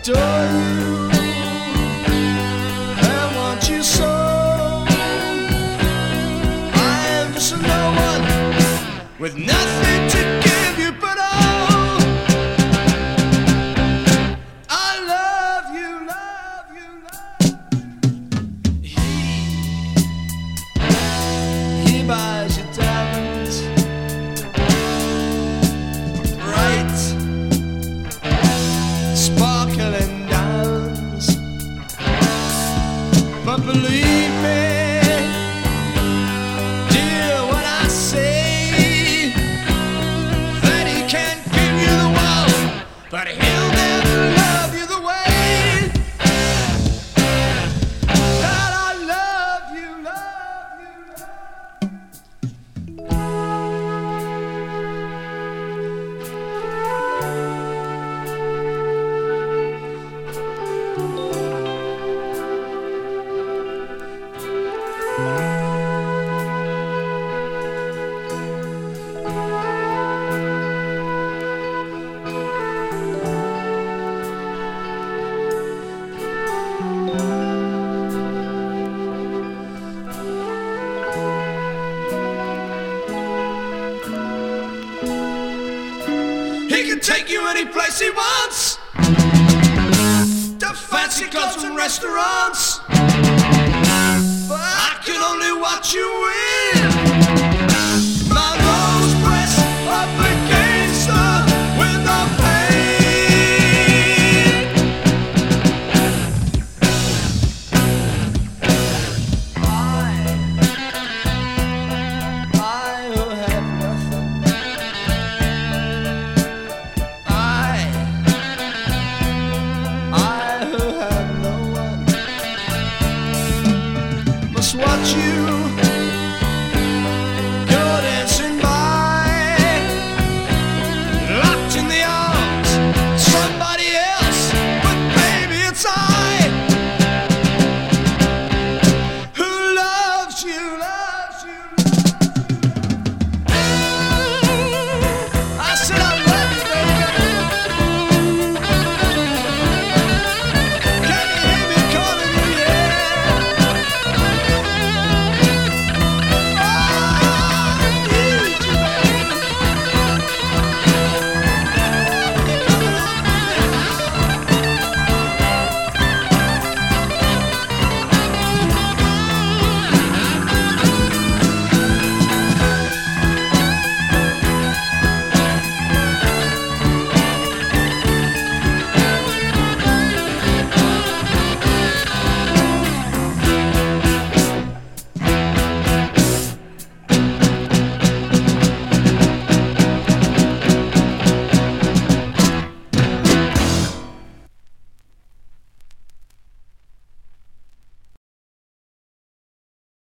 adore you and want you so. I am just a no one with nothing to give you but all. I love you, love you, love you. He buys you diamonds, bright, sparkling diamonds. But believe me, dear, when I say that he can't give you the world, but he'll never love you the way that I love you, love you, he can take you any place he wants, to fancy clubs and restaurants. But I can only watch you win.